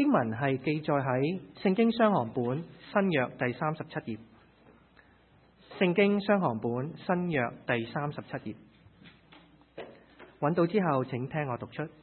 經文係記載喺聖經雙行本新約第37頁。聖經雙行本新約第37頁，揾到之後請聽我讀出。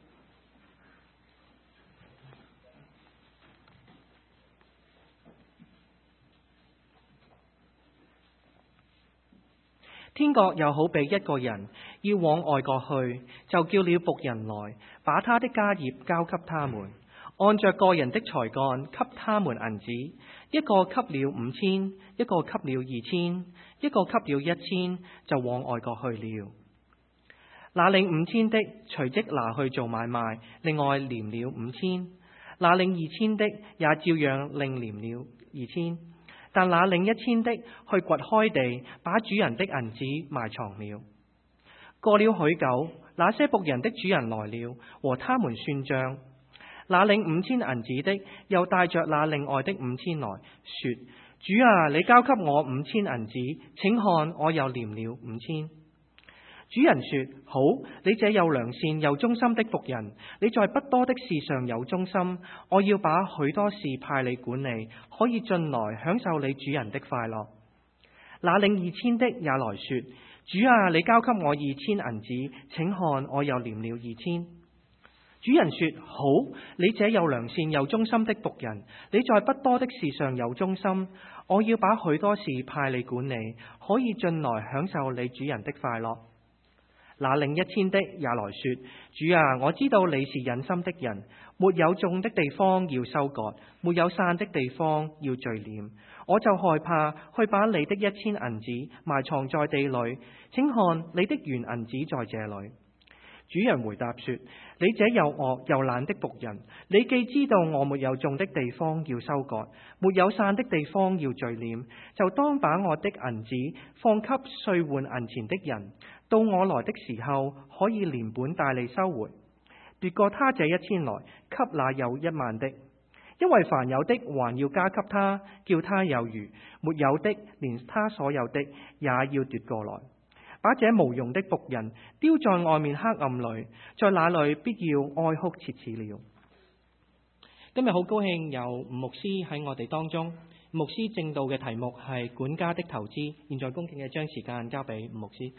天國又好比一個人要往外國去，就叫了僕人來，把他的家業交給他們，按着個人的才幹給他們銀子，一個給了5000，一個給了2000，一個給了1000，就往外國去了。那領5000的隨即拿去做買賣，另外連了5000；那領2000的也照樣另連了2000。但那領1000的去掘開地，把主人的銀子埋藏了。過了許久，那些僕人的主人來了，和他們算賬。那領5000銀子的又帶着那另外的5000來說：主啊，你交給我5000銀子，請看我又連了5000。主人說：好，你這又良善又忠心的僕人，你在不多的事上有忠心，我要把許多事派你管理，可以進來享受你主人的快樂。那領2000的也來說：主啊，你交給我2000銀子，請看我又連了2000。主人說：好，你這又良善又忠心的僕人，你在不多的事上有忠心，我要把許多事派你管理，可以進來享受你主人的快樂。那領1000的也來說：主啊，我知道你是忍心的人，沒有種的地方要收割，沒有散的地方要聚斂，我就害怕去把你的1000銀子埋藏在地裏，請看你的原銀子在這裏。主人回答說：你這又惡又懶的僕人，你既知道我沒有種的地方要收割，沒有散的地方要聚斂，就當把我的銀子放給兌換銀錢的人，到我來的時候可以連本帶利收回。奪過他這1000來，給那有10000的，因為凡有的還要加給他，叫他有餘；沒有的，連他所有的也要奪過來。把這無用的僕人丟在外面黑暗裏，在那裏必要哀哭切齒了。今日好高興有吳牧師喺我哋當中。牧師正道嘅題目係管家的投資。現在恭敬嘅將時間交俾吳牧師。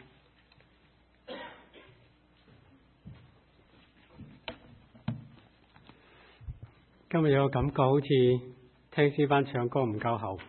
今日有個感覺，好似聽詩班唱歌唔夠喉。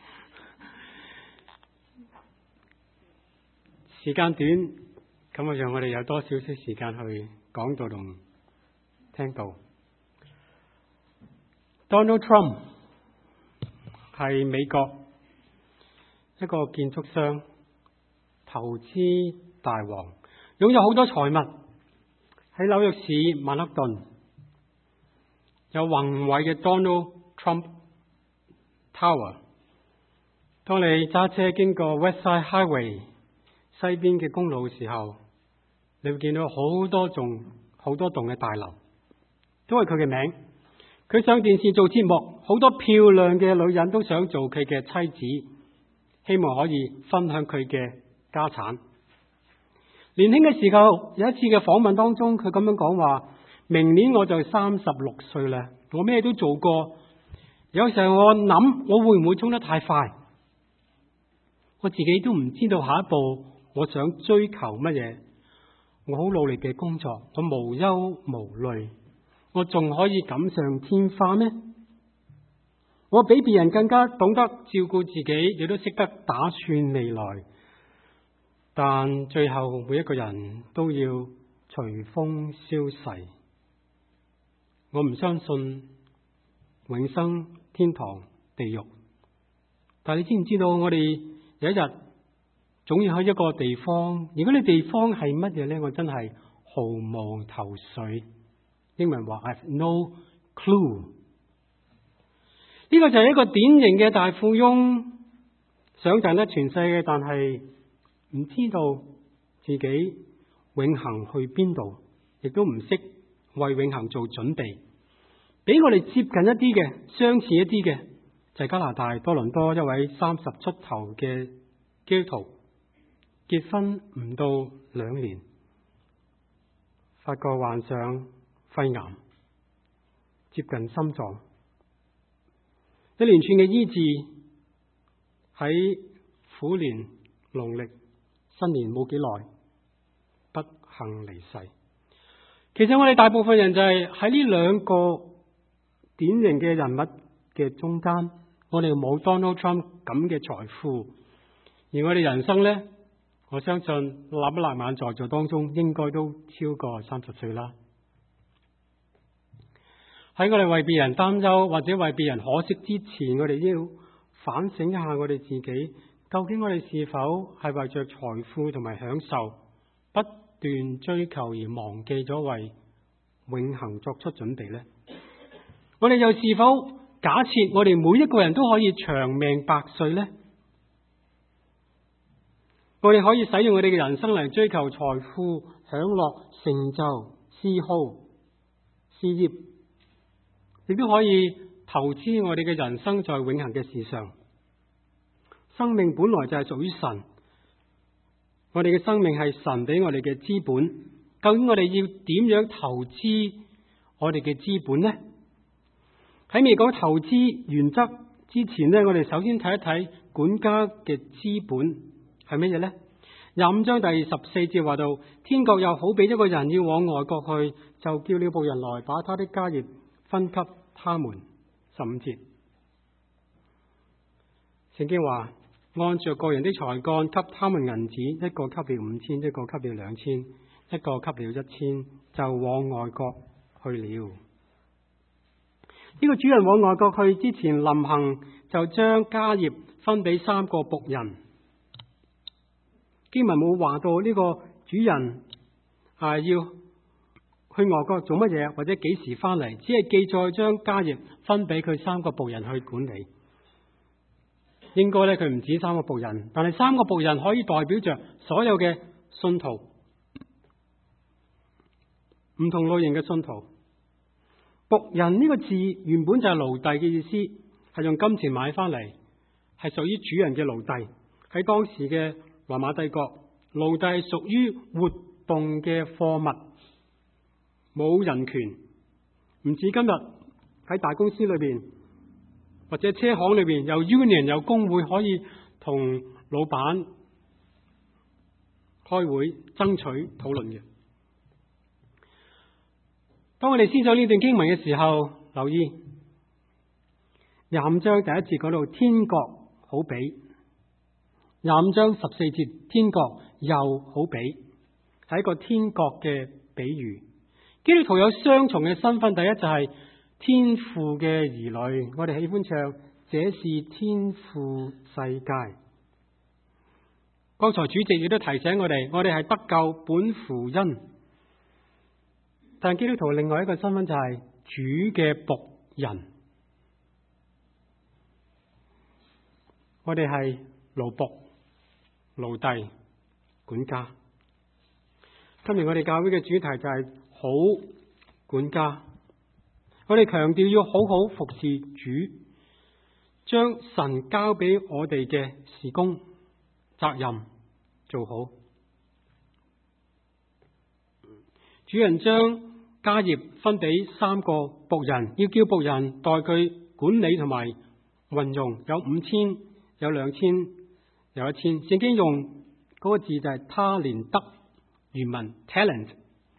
時間短，咁讓我哋有多少少時間去講道同聽道。Donald Trump 係美國一個建築商、投資大王，擁有好多財物。喺紐約市曼克頓有宏偉嘅 Donald Trump Tower。當你揸車經過 West Side Highway 西邊嘅公路嘅時候，你會見到好多棟嘅大樓，都係佢嘅名。佢上電視做節目，好多漂亮嘅女人都想做佢嘅妻子，希望可以分享佢嘅家產。年輕嘅時候有一次嘅訪問當中，佢咁樣講話：明年我就36歲啦，我咩都做過。有時候我諗，我會唔會衝得太快？我自己都唔知道下一步我想追求乜嘢。我好努力嘅工作，我無憂無慮，我仲可以錦上添花咩？我比別人更加懂得照顧自己，亦都識得打算未來。但最後每一個人都要隨風消逝。我唔相信永生、天堂、地獄。但你知唔知道我哋有一日總要去一個地方？如果你地方係乜嘢呢？我真係毫無頭緒。英文話 I have no clue。呢個就係一個典型嘅大富翁，想賺得全世界，但係唔知道自己永恆去邊度，亦都唔識為永恆做準備。比我哋接近一啲嘅、相似一啲嘅，就係加拿大多倫多一位30出頭嘅基督徒，結婚唔到2年，發覺患上肺癌， 接近心臟。一連串嘅醫治喺虎年農曆新年冇幾耐，不幸離世。其實我哋大部分人就係喺呢兩個典型嘅人物嘅中間，我哋冇 Donald Trump 咁嘅財富，而我哋人生呢，我相信立一立眼在座當中，應該都超過30歲啦。喺我哋為別人擔憂或者為別人可惜之前，我哋要反省一下我哋自己，究竟我哋是否係為着財富同埋享受不斷追求而忘記咗為永恆作出準備呢？我哋又是否假設我哋每一個人都可以長命百歲呢？我哋可以使用我哋嘅人生嚟追求財富、享樂、成就、嗜好、事業，亦都可以投資我哋嘅人生在永恆嘅事上。生命本來就係屬於神，我哋嘅生命係神俾我哋嘅資本。究竟我哋要點樣投資我哋嘅資本呢？喺未講投資原則之前呢，我哋首先睇一睇管家嘅資本係乜嘢呢？25章第14節話到，天國又好比一個人要往外國去，就叫了僕人來，把他的家業分給他們。15節，聖經話，按着個人的才幹給他們銀子，一個給了5000，一個給了2000，一個給了1000，就往外國去了。呢個主人往外國去之前，臨行就將家業分俾3個僕人。經文冇話到呢個主人要去外國做乜嘢，或者幾時翻嚟，只係記載將家業分俾佢3個僕人去管理。應該咧，佢唔止3個僕人，但係3個僕人可以代表着所有嘅信徒，唔同類型嘅信徒。僕人呢個字原本就係奴隸嘅意思，係用金錢買翻嚟，係屬於主人嘅奴隸。喺當時嘅羅馬帝國，奴隸屬於活動嘅貨物，冇人權。唔止今日喺大公司裏邊或者車行裏邊有 union 有工會可以同老闆開會爭取討論嘅。當我哋思想呢段經文嘅時候，留意25章第1節講到天國好比，25章14節天國又好比，係一個天國嘅比喻。基督徒有雙重嘅身份，第一就係天父嘅兒女，我哋喜歡唱這是天父世界。剛才主席亦都提醒我哋係得救本乎恩。但基督徒另外一個身份就係主嘅僕人，我哋係奴僕、奴隸、管家。今日我哋教會嘅主題就係好管家，我哋強調要好好服侍主，將神交俾我哋嘅事工責任做好。主人將家業分俾3個僕人，要叫僕人代佢管理同埋運用，有5000，有2000，有1000。聖經用嗰個字就係他連得，原文 talent。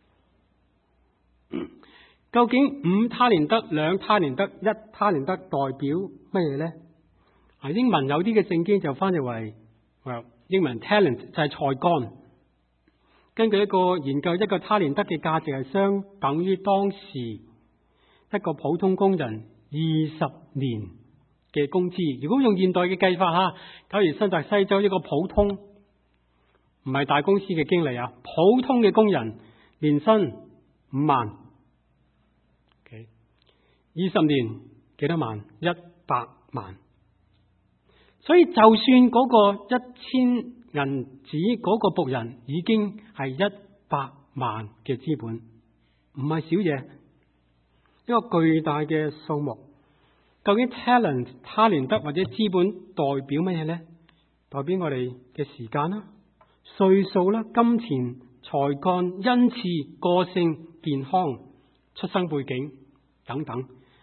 究竟5他連得、2他連得、1他連得代表乜嘢呢？英文有啲嘅聖經就翻譯為英文 talent 就係才幹。根據一個研究，一個他連得嘅價值係相等於當時一個普通工人20年嘅工資。如果用現代嘅計法吓，假如新澤西州一個普通唔係大公司嘅經理啊，普通嘅工人年薪5萬，20年幾多萬？100萬。所以就算嗰個1000銀子嗰個僕人已經係100萬嘅資本，唔係少嘢，一個巨大嘅數目。究竟 talent 他連得或者資本代表乜嘢呢？代表我哋嘅時間啦、歲數啦、金錢、才幹、恩賜、個性、健康、出生背景等等。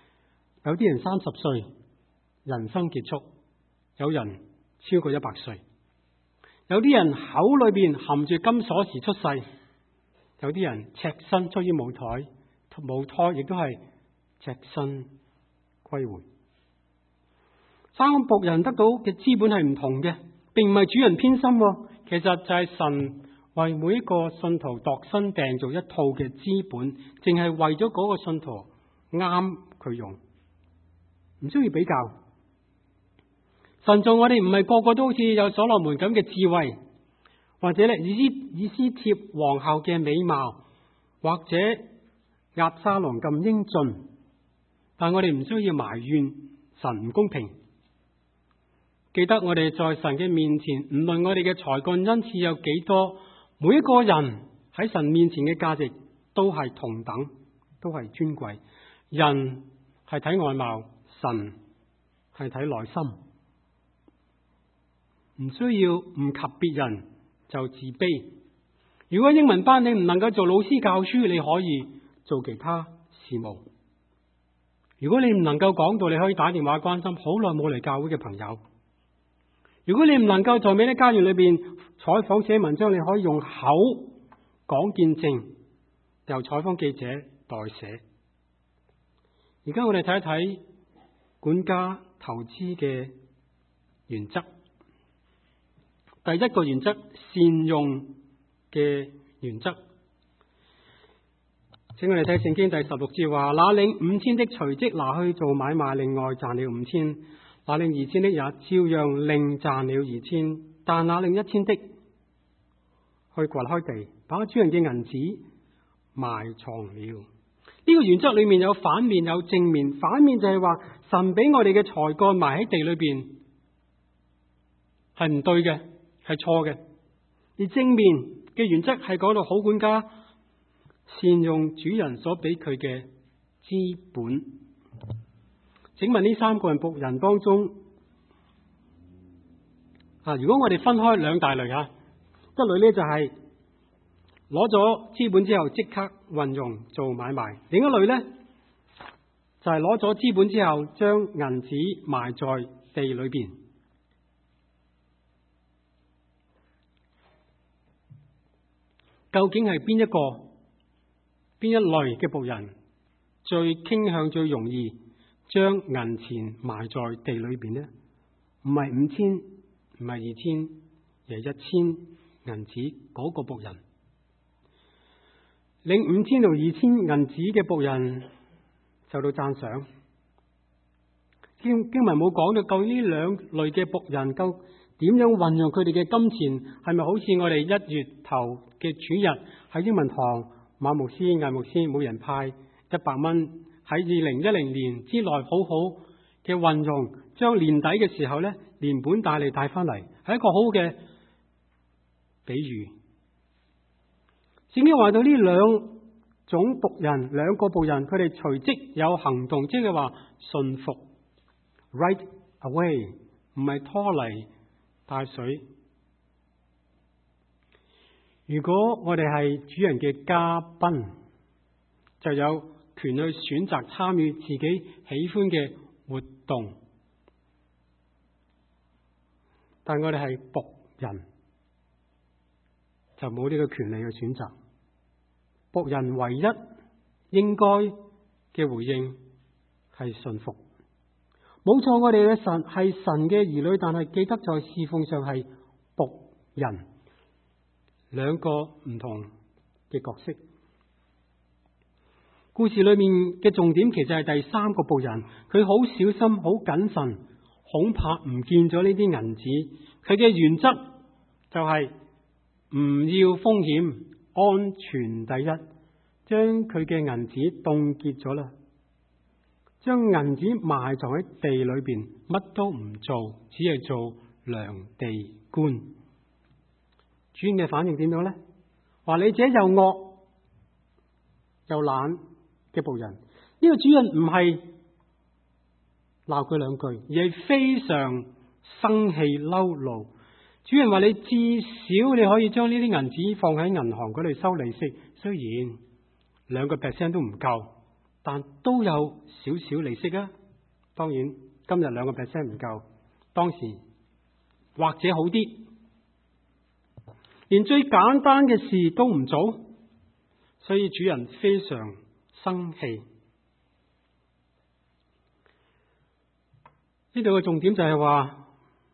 有啲人30歲人生結束，有人超過100歲，有啲人口裏邊含住金鎖匙出世，有啲人赤身出於母胎亦都係赤身歸回。三個僕人得到嘅資本係唔同嘅，並唔係主人偏心，其實就係神為每一個信徒度身訂造一套嘅資本，淨係為咗嗰個信徒啱佢用，唔需要比較。神造我哋唔係個個都好似有所羅門咁嘅智慧，或者咧以斯帖皇后嘅美貌，或者押沙龍咁英俊，但我哋唔需要埋怨神唔公平。記得我哋在神嘅面前，唔論我哋嘅才幹恩賜有幾多，每一個人喺神面前嘅價值都係同等，都係尊貴。人係睇外貌，神係睇內心，唔需要唔及別人就自卑。如果英文班你唔能夠做老師教書，你可以做其他事務。如果你唔能夠講道，你可以打電話關心好耐冇嚟教會嘅朋友。如果你唔能夠在美的家園裏邊採訪寫文章，你可以用口講見證，由採訪記者代寫。而家我哋睇一睇管家投資嘅原則。第一個原則，善用嘅原則。請我哋睇聖經第16節話：那領5000的隨即拿去做買賣，另外賺了5000；那領2000的也照樣另賺了2000。但那領1000的去掘開地，把主人嘅銀子埋藏了。呢個原則裏面有反面有正面。反面就係話神俾我哋嘅才幹埋喺地裏邊係唔對嘅，係錯嘅。而正面嘅原則係講到好管家善用主人所俾佢嘅資本。請問呢3個人僕人當中，如果我哋分開兩大類一類呢就係攞咗資本之後即刻運用做買賣，另一類呢就係攞咗資本之後將銀子埋在地裏邊。究竟係邊一類嘅僕人最傾向最容易將銀錢埋在地裏邊呢？唔係5000，唔係2000，而係1000銀子嗰個僕人。領5000到2000銀子嘅僕人受到讚賞。經文冇講到究竟呢兩類嘅僕人夠點樣運用佢哋嘅金錢，係咪好似我哋1月頭嘅主日喺英文堂馬牧師、艾牧師每人派100蚊，喺2010年之內好好嘅運用，將年底嘅時候呢連本帶利帶翻嚟，係一個好好嘅比喻。聖經話到呢兩種僕人，兩個僕人，佢哋隨即有行動，即係話順服 right away， 唔係拖泥帶水。如果我哋係主人嘅嘉賓，就有權去選擇參與自己喜歡嘅活動，但我哋係僕人，就冇呢個權利去選擇。僕人唯一應該嘅回應係順服。冇錯，我哋嘅神係神嘅兒女，但係記得在侍奉上係僕人，兩個唔同嘅角色。故事裏面嘅重點其實係第3個僕人，佢好小心、好謹慎，恐怕唔見咗呢啲銀紙。佢嘅原則就係唔要風險，安全第一，將佢嘅銀紙凍結咗啦，將銀紙埋藏喺地裏邊，乜都唔做，只係做量地官。主人嘅反應點樣呢？話你這又惡又懶嘅僕人。呢個主人唔係鬧佢兩句，而係非常生氣嬲怒。主人話你至少你可以將呢啲銀紙放喺銀行嗰度收利息，雖然2%都唔夠，但都有少少利息啊。 當然今日2% 唔夠，當時或者好啲，連最簡單嘅事都唔做，所以主人非常生氣。呢度嘅重點就係話，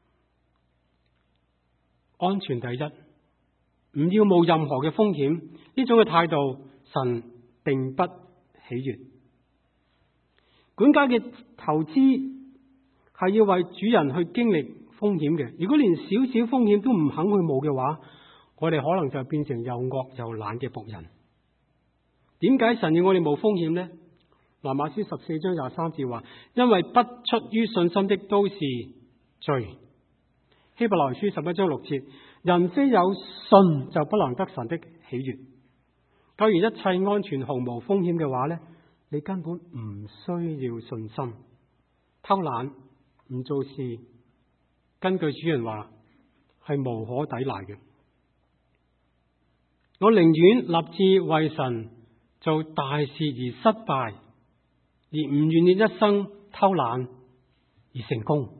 安全第一，唔要冒任何嘅風險，呢種嘅態度神並不喜悅。管家嘅投資係要為主人去經歷風險嘅，如果連少少風險都唔肯去冒嘅話，我哋可能就變成又惡又懶嘅僕人。點解神要我哋冒風險呢？羅馬書14章23節話，因為不出於信心的都是罪。希伯來書11章6節，人非有信就不能得神的喜悅。假如一切安全毫無風險嘅話呢，你根本唔需要信心。偷懶唔做事，根據主人話係無可抵賴嘅。我寧願立志為神做大事而失敗，而唔願意一生偷懶而成功。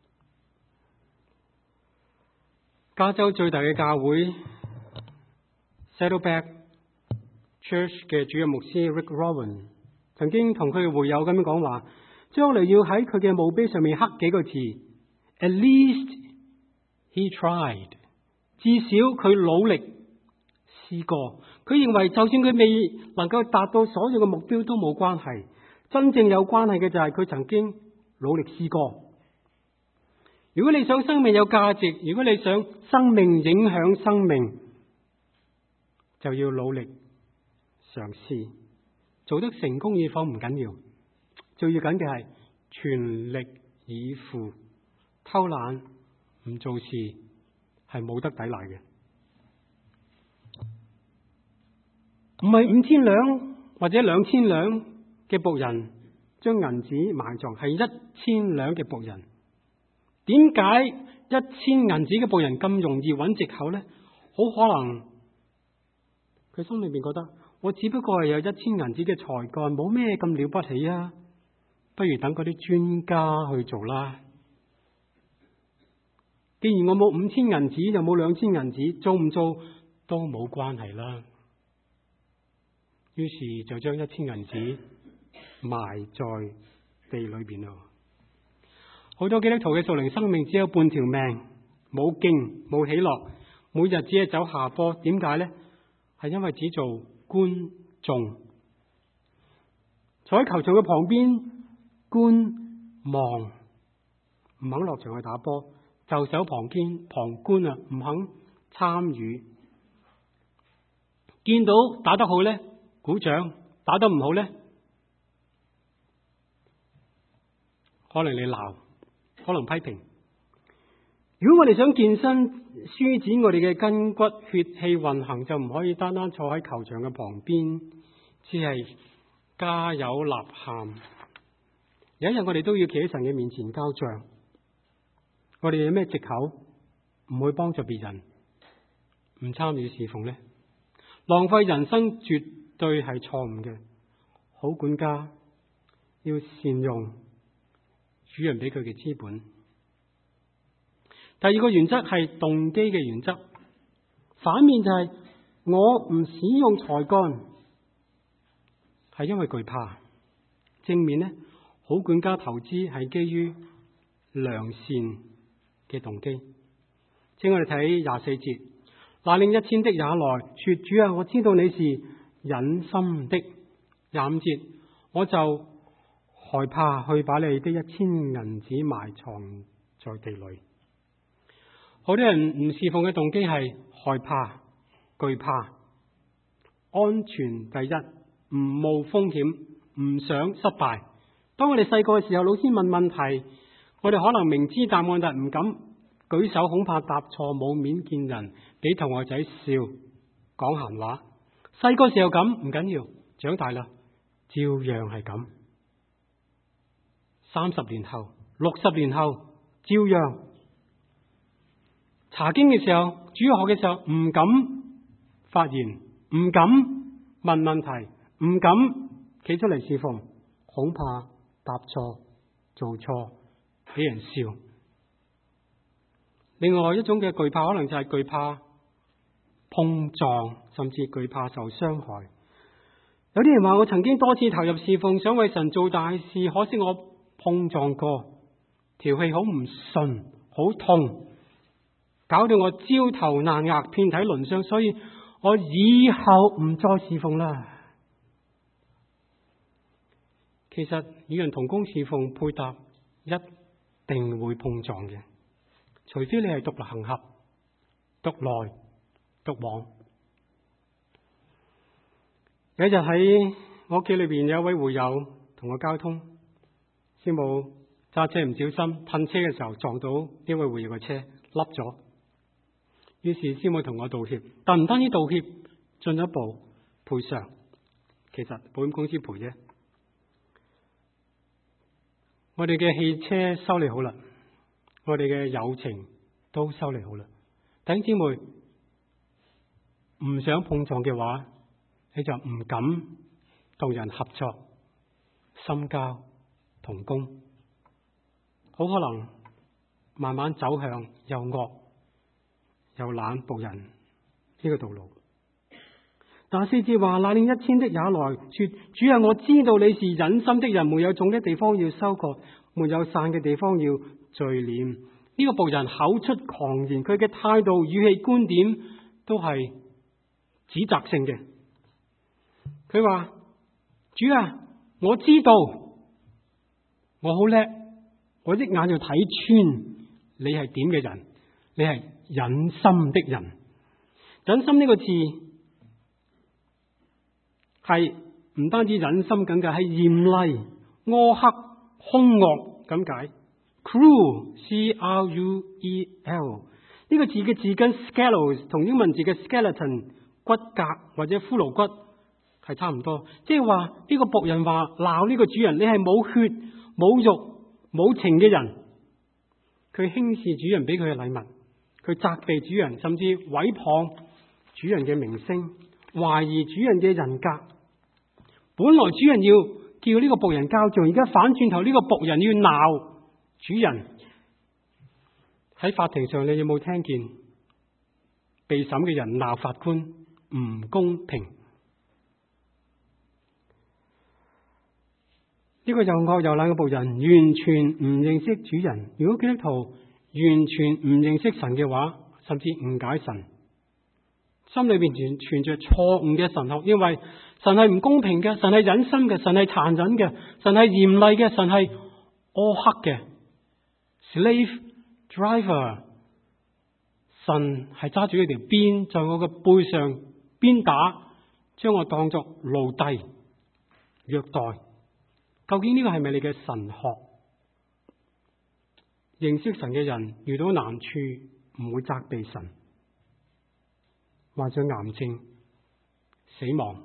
加州最大嘅教會 Saddleback Church 嘅主任牧師 Rick Warren 曾經同佢嘅會友咁樣講話，將來要喺佢嘅墓碑上面刻幾個字 At least he tried， 至少佢努力試過。佢認為就算佢未能夠達到所有嘅目標都冇關係，真正有關係嘅就係佢曾經努力試過。如果你想生命有價值，如果你想生命影響生命，就要努力嘗試。做得成功與否唔緊要，最要緊嘅係全力以赴。偷懶唔做事係冇得抵賴嘅。唔係5000兩或者2000兩嘅僕人將銀子埋藏，係1000兩嘅僕人。點解1000銀子嘅僕人咁容易揾藉口呢？好可能佢心裏面覺得，我只不過係有1000銀子嘅才幹，冇咩咁了不起啊！不如等嗰啲專家去做啦。既然我冇5000銀子，又冇2000銀子，做唔做都冇關係啦。於是就將1000銀子埋在地裏邊咯。好多基督徒嘅屬靈生命只有半條命，冇勁冇喜樂，每日只係走下坡。點解呢？係因為只做觀眾，坐喺球場嘅旁邊觀望，唔肯落場去打波，袖手旁觀啊，唔肯參與。見到打得好呢，鼓掌；打得唔好呢，可能你鬧，可能批評。如果我哋想健身舒展我哋嘅筋骨血氣運行，就唔可以單單坐喺球場嘅旁邊，只係加油吶喊。有一日我哋都要企喺神嘅面前交賬。我哋有咩藉口唔會幫助別人，唔參與侍奉呢？浪費人生絕對係錯誤嘅。好管家要善用主人俾佢嘅資本。第二個原則係動機嘅原則，反面就係我唔使用才幹係因為懼怕。正面呢，好管家投資係基於良善嘅動機。請我哋睇24節，那領1000的也來說，主啊，我知道你是忍心的。25節，我就害怕去把你的1000銀子埋藏在地裏。好多人唔侍奉嘅動機係害怕、懼怕、安全第一，唔冒風險，唔想失敗。當我哋細個嘅時候，老師問問題，我哋可能明知答案但唔敢舉手，恐怕答錯，冇面見人，俾同學仔笑，講閒話。細個時候咁唔緊要，長大啦照樣係咁。30年後、60年後，照樣。查經嘅時候，主要學嘅時候，唔敢發言，唔敢問問題，唔敢企出嚟侍奉，恐怕答錯， 做錯，俾人笑。另外一種嘅懼怕，可能就係懼怕碰撞，甚至懼怕受傷害。有啲人話，我曾經多次投入侍奉，想為神做大事，可惜我碰撞過，條氣好唔順，好痛，搞到我焦頭爛額，遍體鱗傷，所以我以後唔再侍奉啦。其實與人同工侍奉配搭，一定會碰撞嘅，除非你係獨立行俠、獨來獨往。有一日喺我屋企裏邊，有一位會友同我交通，師母揸車唔小心噴車嘅時候撞到呢位會友嘅車，凹咗。於是師母同我道歉，但唔單止道歉，進一步賠償。其實保險公司賠啫。我哋嘅汽車修理好啦，我哋嘅友情都修理好啦。弟兄姊妹，唔想碰撞嘅話，你就唔敢同人合作、深交、同工，好可能慢慢走向又惡又懶僕人呢個道路。但先至話，那領1000的也來說，主啊，我知道你是忍心的人，沒有種的地方要收割，沒有散嘅地方要聚斂。呢個僕人口出狂言，佢嘅態度、語氣、觀點都係指責性嘅。佢話，主啊，我知道我好叻，我一眼就睇穿你係點嘅人，你係忍心的人。忍心呢個字係唔單止忍心咁解，係嚴厲、苛刻、兇惡咁解。Cruel, C-R-U-E-L 呢個字嘅字根 scallows 同英文字嘅 skeleton 骨骼或者骷髏骨係差唔多，即係話呢個僕人話鬧呢個主人，你係冇血、冇肉、冇情嘅人。佢輕視主人俾佢嘅禮物，佢責備主人，甚至毀謗主人嘅名聲，懷疑主人嘅人格。本來主人要叫呢個僕人交賬，而家反轉頭呢個僕人要鬧主人。喺法庭上，你有冇聽見被審嘅人鬧法官唔公平？呢個又惡又懶嘅僕人完全唔認識主人。如果基督徒完全唔認識神嘅話，甚至誤解神，心裏邊存着錯誤嘅神學，因為神係唔公平嘅，神係忍心嘅，神係殘忍嘅，神係嚴厲嘅，神係苛刻嘅。Slave driver， 神係揸住一條鞭，在我嘅背上鞭打，將我當作奴隸虐待。究竟呢個係咪你嘅神學？認識神嘅人遇到難處唔會責備神，患上癌症、死亡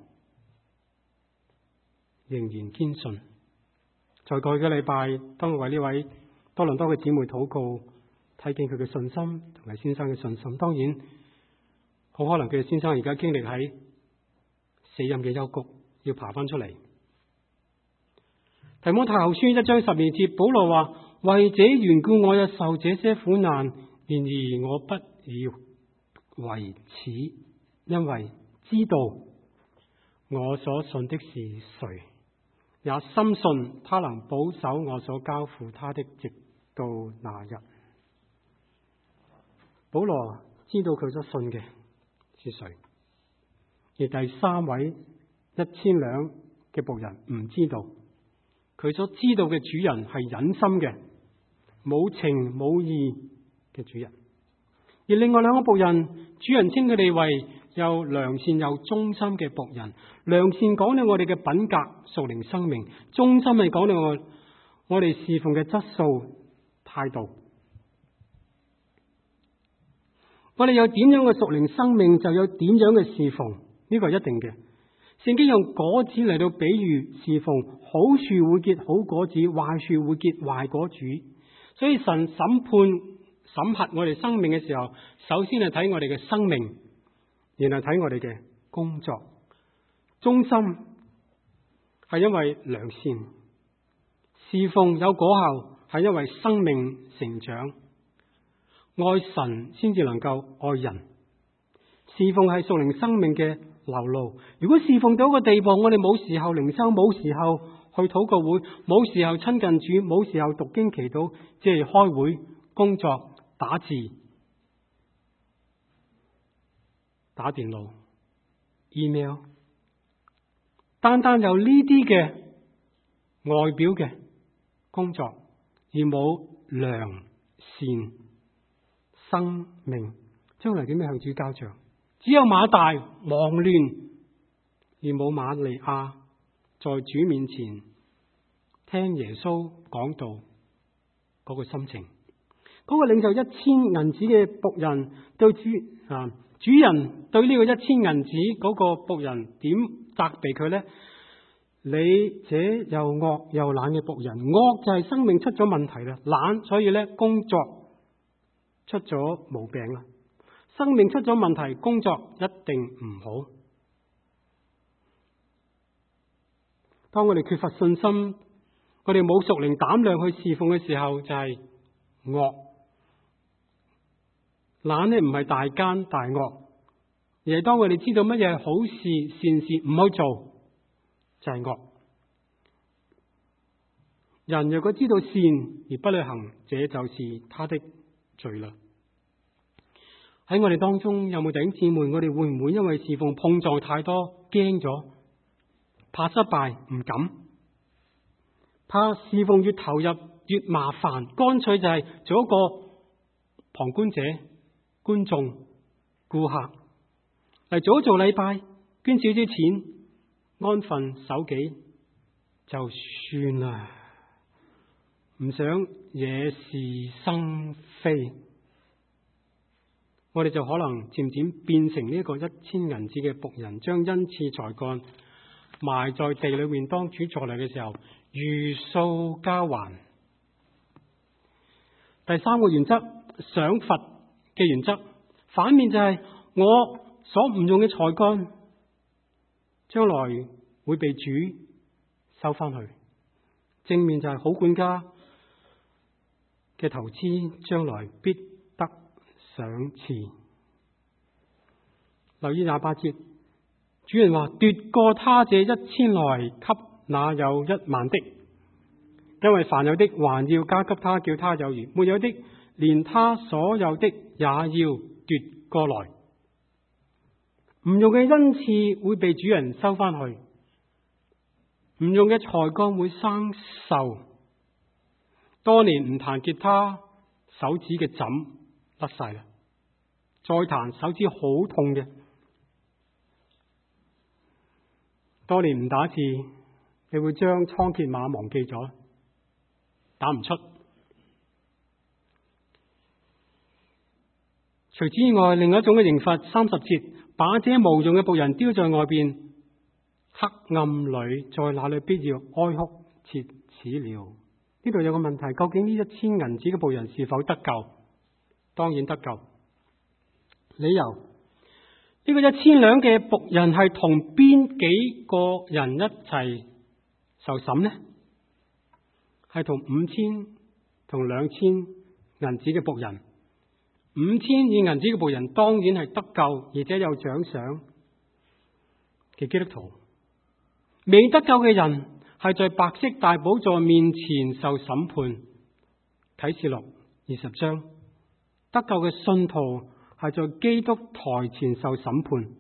仍然堅信。在過去嘅禮拜，當我為呢位多倫多嘅姊妹禱告，睇見佢嘅信心同埋先生嘅信心。當然，好可能佢嘅先生而家經歷喺死蔭嘅幽谷，要爬翻出嚟。提摩太後書1章12節，保羅話：為這緣故，我也受這些苦難，然而我不以為恥，因為知道我所信的是誰，也深信他能保守我所交付他的，直到那日。保羅知道佢所信嘅是誰，而第3位1000兩嘅僕人唔知道。佢所知道嘅主人係忍心嘅，冇情冇義嘅主人。而另外2個僕人，主人稱佢哋為又良善又忠心嘅僕人。良善講到我哋嘅品格、屬靈生命；忠心係講到我哋侍奉嘅質素、態度。我哋有點樣嘅屬靈生命，就有點樣嘅侍奉，呢個係一定嘅。聖經用果子嚟到比喻侍奉，好樹會結好果子，壞樹會結壞果子。所以神審核我哋生命嘅時候，首先係睇我哋嘅生命，然後睇我哋嘅工作。忠心係因為良善， 侍奉有果效，係因為生命成長。愛神先至能夠愛人。侍奉係屬靈生命嘅流露。如果侍奉到一個地步，我哋冇時候靈修，冇時候去禱告會，冇時候親近主，冇時候讀經祈禱，即係開會、工作、打字、打電腦、email， 單單有呢啲嘅外表嘅工作，而冇良善生命，將來點樣向主交賬？只有馬大忙亂，而冇瑪利亞在主面前聽耶穌講道嗰個心情。嗰個領受1000銀子嘅僕人對主人對呢個1000銀子嗰個僕人點責備佢呢？你這又惡又懶嘅僕人，惡就係生命出咗問題啦，懶所以咧工作出咗毛病啦。生命出咗問題，工作一定唔好。當我哋缺乏信心，我哋冇屬靈膽量去侍奉嘅時候，就係惡。懶呢唔係大奸大惡，而係當我哋知道乜嘢係好事善事唔好做，就係惡。人若果知道善而不履行，這就是他的罪啦。喺我哋當中有冇弟兄姊妹？我哋會唔會因為侍奉碰撞太多，驚咗，怕失敗，唔敢，怕侍奉越投入越麻煩，乾脆就係做一個旁觀者、觀眾、顧客嚟做禮拜，捐少少錢，安分守己就算啦，唔想惹是生非。我哋就可能漸漸變成呢一個1000銀子嘅僕人，將恩賜才幹埋在地裏面，當主作嚟嘅時候，如數交還。第三個原則，賞罰嘅原則，反面就係我所唔用嘅才幹，將來會被主收翻去。正面就係好管家嘅投資，將來必得賞賜。留意28節，主人話：奪過他這1000來，給那有10000的，因為凡有的還要加給他，叫他有餘；沒有的，連他所有的也要奪過來。唔用嘅恩賜會被主人收翻去，唔用嘅才幹會生鏽。多年唔彈吉他，手指嘅枕甩晒啦，再彈手指好痛嘅。多年唔打字，你會將倉頡碼忘記咗，打唔出。除此以外，另外一種嘅刑罰，30節，把這無用嘅僕人丟在外邊黑暗裏，在那裏必要哀哭切齒了。呢度有個問題，究竟呢1000銀子嘅僕人是否得救？當然得救。理由，呢個1000兩嘅僕人係同邊幾個人一齊受審呢？係同5000同2000銀子嘅僕人。5000以銀子嘅僕人當然係得救，而且有獎賞嘅基督徒。未得救嘅人係在白色大寶座面前受審判。啟示錄20章，得救嘅信徒係在基督台前受審判。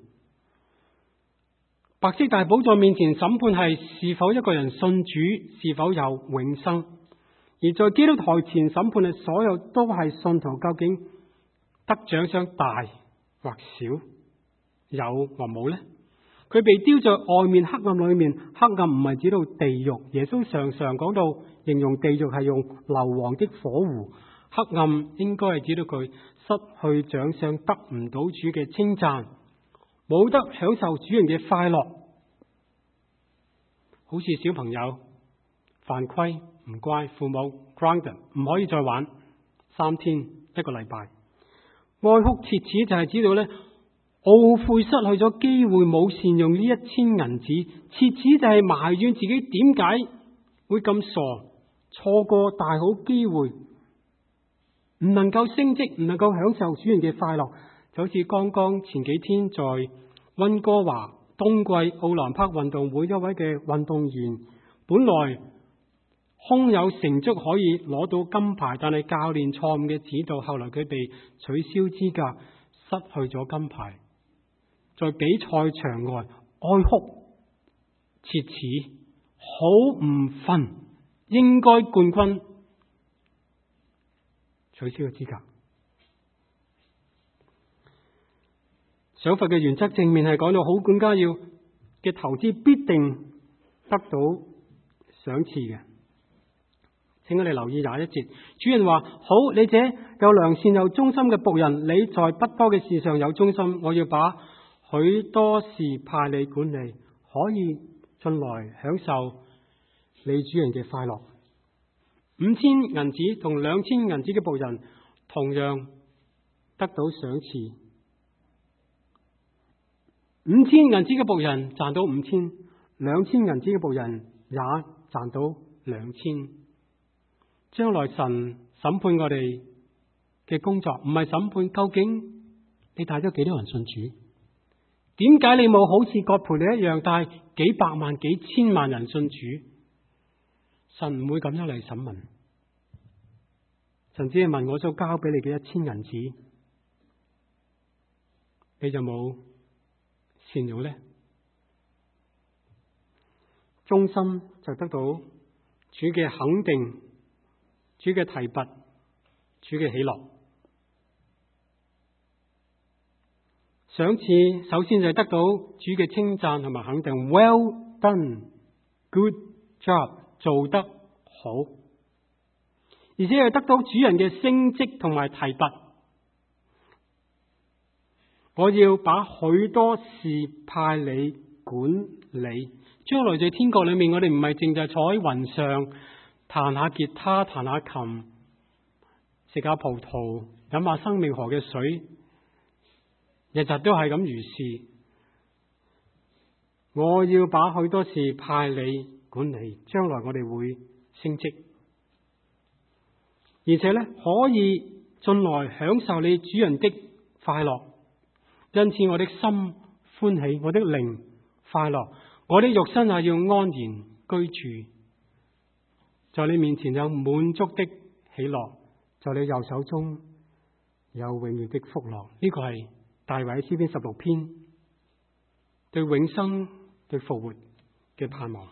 白色大寶座面前審判係是否一個人信主，是否有永生；而在基督台前審判嘅所有都係信徒，究竟得獎賞大或少，有或冇呢？佢被丟在外面黑暗裏面，黑暗唔係指到地獄。耶穌常常講到形容地獄係用硫磺的火湖，黑暗應該係指到佢失去獎賞，得唔到主嘅稱讚，冇得享受主人嘅快樂。好似小朋友犯規唔乖，父母 grounded 唔可以再玩3天1個禮拜，哀哭切齒就係知道呢，懊悔失去咗機會，冇善用呢1000銀子。切齒就係埋怨自己點解會咁傻， 錯過大好機會，唔能夠升職，唔能夠享受主人嘅快樂，就好似剛剛前幾天在溫哥華冬季奧林匹克運動會一位嘅運動員，本來胸有成竹可以攞到金牌，但係教練錯誤嘅指導，後來佢被取消資格，失去咗金牌，在比賽場外哀哭切齒，好唔忿，應該冠軍，取消嘅資格。賞罰嘅原則正面係講到好管家要嘅投資必定得到賞賜嘅。請我哋留意21節，主人話：好，你這又良善又忠心嘅僕人，你在不多嘅事上有忠心，我要把許多事派你管理，可以進來享受你主人嘅快樂。5000銀子同2000銀子嘅僕人同樣得到賞賜。5000銀子嘅僕人賺到5000，2000銀子嘅僕人也賺到2000。將來神審判我哋嘅工作，唔係審判究竟你帶咗幾多人信主？點解你冇好似葛培理一樣帶幾百萬、幾千萬人信主？神唔會咁樣嚟審問，神只係問我所交俾你嘅1000銀子，你就冇善用呢？忠心就得到主嘅肯定，主嘅提拔，主嘅喜樂。賞賜首先就係得到主嘅稱讚同埋肯定 ，Well done, good job， 做得好，而且係得到主人嘅升職同埋提拔。我要把許多事派你管理。將來在天國裏面，我哋唔係淨係坐喺雲上彈下吉他、彈下琴、食下葡萄、飲下生命河嘅水，日日都係咁如是。我要把許多事派你管理，將來我哋會升職，而且呢，可以進來享受你主人的快樂。因此我的心歡喜，我的靈快樂，我的肉身係要安然居住。在你面前有滿足的喜樂，在你右手中有永遠的福樂。呢個係大衛詩篇16篇對永生對復活嘅盼望。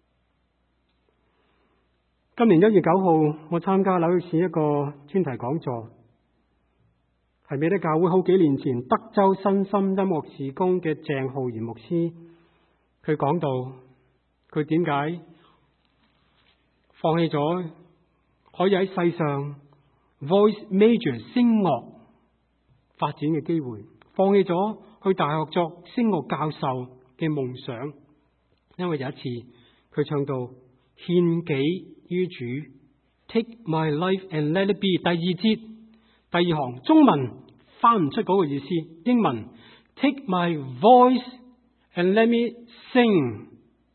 今年1月9號，我參加紐約市一個專題講座，係美德教會好幾年前德州新心音樂事工嘅鄭浩然牧師，佢講到佢點解放棄咗可以喺世上 voice major 聲樂發展嘅機會，放棄咗去大學作聲樂教授嘅夢想，因為有一次佢唱到獻己於主 ，Take my life and let it be。第二節第二行中文翻唔出嗰個意思，英文 Take my voice and let me sing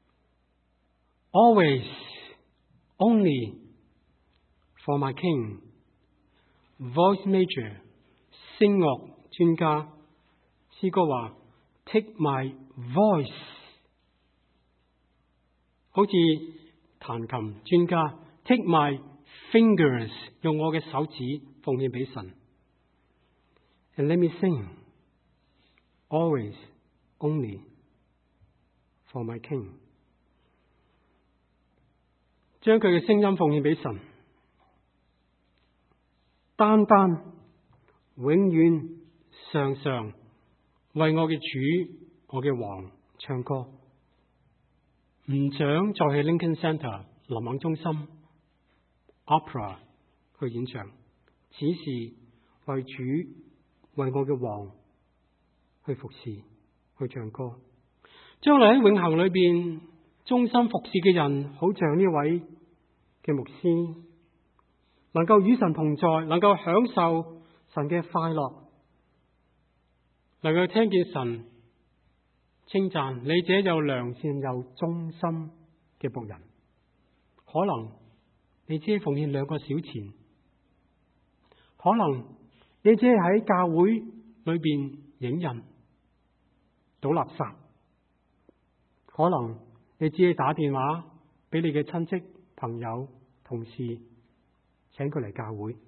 always only for my King。 Voice major 聲樂專家，詩歌話 Take my voice， 好似彈琴專家 Take my fingers， 用我嘅手指奉獻俾神。And let me sing always only for my King， 將佢嘅聲音奉獻俾神，單單永遠常常為我嘅主我嘅王唱歌，唔想再去 Lincoln Center 林肯中心 Opera 去演唱，只是為主為我嘅王去服侍去唱歌。將來喺永恆裏邊忠心服侍嘅人，好像呢位嘅牧師，能夠與神同在，能夠享受神嘅快樂，能夠聽見神稱讚你這又良善又忠心嘅僕人。可能你只係奉獻2個小錢，可能你只係喺教會裏邊影印、倒垃圾，可能你只係打電話俾你嘅親戚、朋友、同事，請佢嚟教會。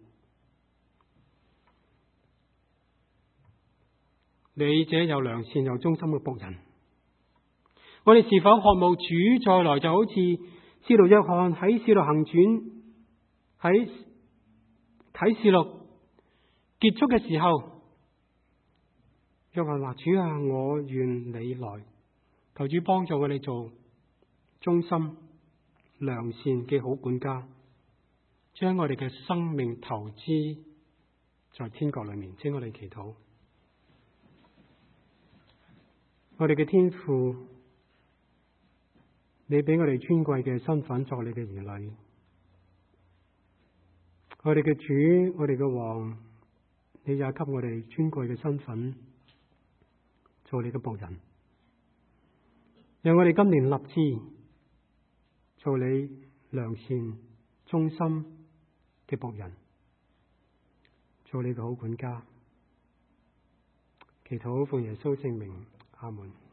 你這有良善又忠心嘅僕人，我哋是否渴慕主再來，就好似使徒約翰喺《使徒行傳》喺啟示錄結束嘅時候，約翰話：主啊，我願你來。求主幫助我哋做忠心良善嘅好管家，將我哋嘅生命投資在天國裏面。請我哋祈禱。我哋嘅天父，你俾我哋尊貴嘅身份作你嘅兒女，我哋嘅主，我哋嘅王，你也給我哋尊貴嘅身份做你嘅僕人。讓我哋今年立志做你良善忠心嘅僕人，做你嘅好管家。祈禱奉耶穌聖名，阿門。